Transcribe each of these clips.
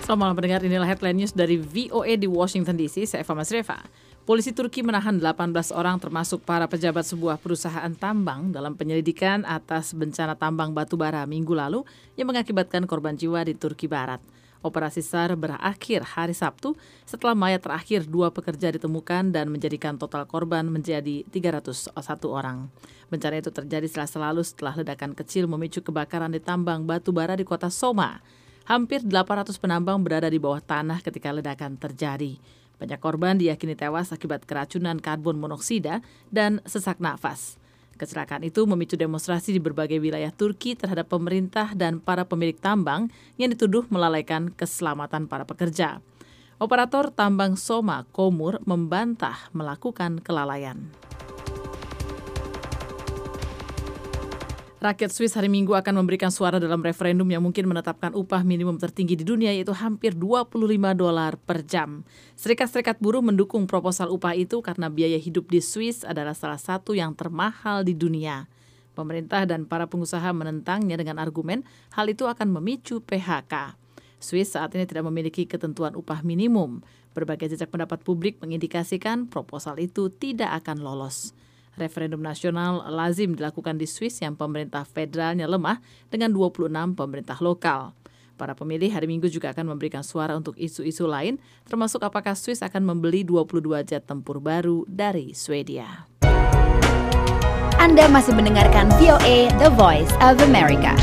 Selamat malam pendengar, inilah headline news dari VOA di Washington DC. Saya Eva Masreva. Polisi Turki menahan 18 orang termasuk para pejabat sebuah perusahaan tambang dalam penyelidikan atas bencana tambang batubara minggu lalu yang mengakibatkan korban jiwa di Turki Barat. Operasi SAR berakhir hari Sabtu setelah mayat terakhir 2 pekerja ditemukan dan menjadikan total korban menjadi 301 orang. Bencana itu terjadi setelah ledakan kecil memicu kebakaran di tambang batubara di kota Soma. Hampir 800 penambang berada di bawah tanah ketika ledakan terjadi. Banyak korban diyakini tewas akibat keracunan karbon monoksida dan sesak nafas. Kecelakaan itu memicu demonstrasi di berbagai wilayah Turki terhadap pemerintah dan para pemilik tambang yang dituduh melalaikan keselamatan para pekerja. Operator tambang Soma Komur membantah melakukan kelalaian. Rakyat Swiss hari Minggu akan memberikan suara dalam referendum yang mungkin menetapkan upah minimum tertinggi di dunia, yaitu hampir $25 per jam. Serikat-serikat buruh mendukung proposal upah itu karena biaya hidup di Swiss adalah salah satu yang termahal di dunia. Pemerintah dan para pengusaha menentangnya dengan argumen hal itu akan memicu PHK. Swiss saat ini tidak memiliki ketentuan upah minimum. Berbagai jejak pendapat publik mengindikasikan proposal itu tidak akan lolos. Referendum nasional lazim dilakukan di Swiss yang pemerintah federalnya lemah dengan 26 pemerintah lokal. Para pemilih hari Minggu juga akan memberikan suara untuk isu-isu lain, termasuk apakah Swiss akan membeli 22 jet tempur baru dari Swedia. Anda masih mendengarkan VOA, The Voice of America.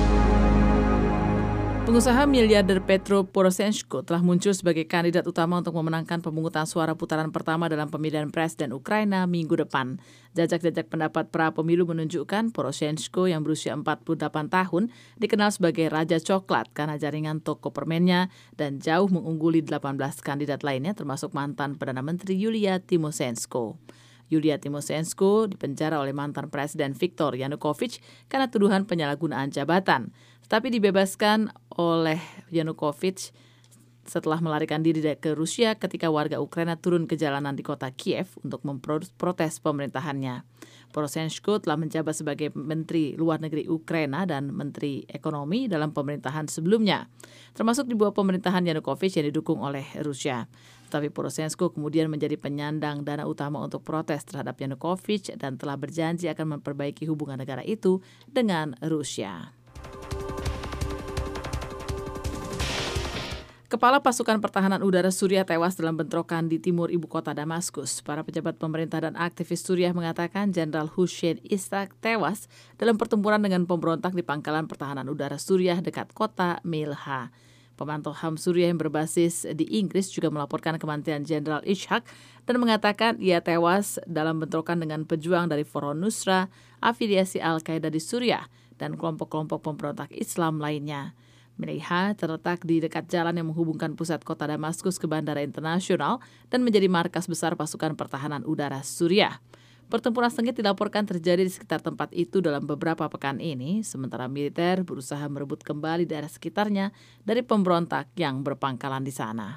Pengusaha miliarder Petro Poroshenko telah muncul sebagai kandidat utama untuk memenangkan pemungutan suara putaran pertama dalam pemilihan presiden Ukraina minggu depan. Jajak-jajak pendapat pra-pemilu menunjukkan Poroshenko yang berusia 48 tahun dikenal sebagai Raja Coklat karena jaringan toko permennya dan jauh mengungguli 18 kandidat lainnya termasuk mantan Perdana Menteri Yulia Tymoshenko. Yulia Tymoshenko dipenjara oleh mantan Presiden Viktor Yanukovych karena tuduhan penyalahgunaan jabatan. Tetapi dibebaskan oleh Yanukovych setelah melarikan diri ke Rusia ketika warga Ukraina turun ke jalanan di kota Kiev untuk memprotes pemerintahannya. Poroshenko telah menjabat sebagai Menteri Luar Negeri Ukraina dan Menteri Ekonomi dalam pemerintahan sebelumnya, termasuk di bawah pemerintahan Yanukovych yang didukung oleh Rusia. Tapi Poroshenko kemudian menjadi penyandang dana utama untuk protes terhadap Yanukovych dan telah berjanji akan memperbaiki hubungan negara itu dengan Rusia. Kepala Pasukan Pertahanan Udara Suriah tewas dalam bentrokan di timur ibu kota Damaskus. Para pejabat pemerintah dan aktivis Suriah mengatakan Jenderal Hussein Ishaq tewas dalam pertempuran dengan pemberontak di pangkalan pertahanan udara Suriah dekat kota Milha. Pemantau HAM Suriah yang berbasis di Inggris juga melaporkan kematian Jenderal Ishaq dan mengatakan ia tewas dalam bentrokan dengan pejuang dari Front Nusra, afiliasi Al-Qaeda di Suriah, dan kelompok-kelompok pemberontak Islam lainnya. Milha terletak di dekat jalan yang menghubungkan pusat kota Damaskus ke bandara internasional dan menjadi markas besar pasukan pertahanan udara Suriah. Pertempuran sengit dilaporkan terjadi di sekitar tempat itu dalam beberapa pekan ini, sementara militer berusaha merebut kembali daerah sekitarnya dari pemberontak yang berpangkalan di sana.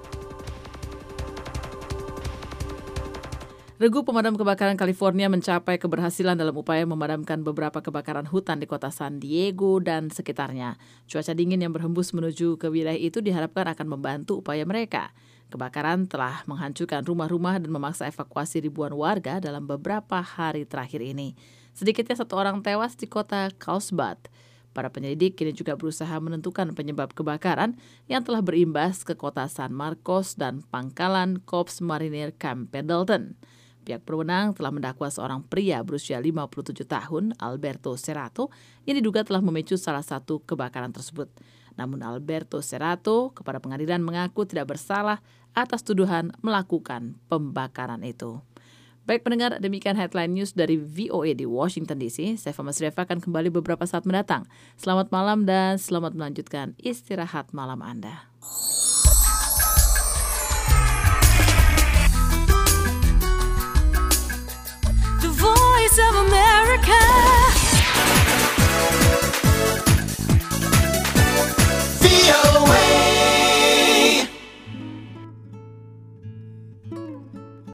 Regu pemadam kebakaran California mencapai keberhasilan dalam upaya memadamkan beberapa kebakaran hutan di kota San Diego dan sekitarnya. Cuaca dingin yang berhembus menuju ke wilayah itu diharapkan akan membantu upaya mereka. Kebakaran telah menghancurkan rumah-rumah dan memaksa evakuasi ribuan warga dalam beberapa hari terakhir ini. Sedikitnya 1 orang tewas di kota Carlsbad. Para penyelidik kini juga berusaha menentukan penyebab kebakaran yang telah berimbas ke kota San Marcos dan pangkalan Corps Marinir Camp Pendleton. Pihak berwenang telah mendakwa seorang pria berusia 57 tahun, Alberto Cerrato, yang diduga telah memicu salah satu kebakaran tersebut. Namun Alberto Cerrato kepada pengadilan mengaku tidak bersalah atas tuduhan melakukan pembakaran itu. Baik pendengar, demikian headline news dari VOA di Washington DC. Saya Eva Masreva akan kembali beberapa saat mendatang. Selamat malam dan selamat melanjutkan istirahat malam Anda.